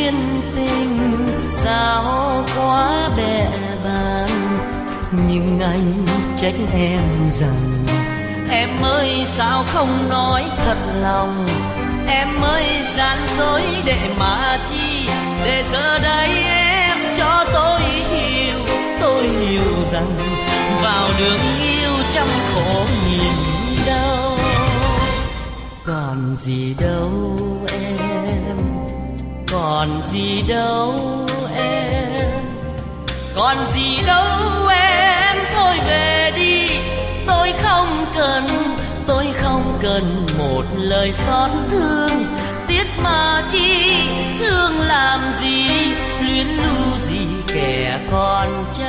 duyên tình sao quá bẽ bàng, nhưng anh trách em rằng em ơi sao không nói thật lòng, em ơi gian dối để mà chi, để giờ đây em cho tôi hiểu rằng vào đường yêu trăm khổ nhìn đâu, còn gì đâu em, còn gì đâu em, còn gì đâu em, thôi về đi, tôi không cần một lời xót thương, tiếc mà chi thương làm gì, luyến lưu gì kẻ còn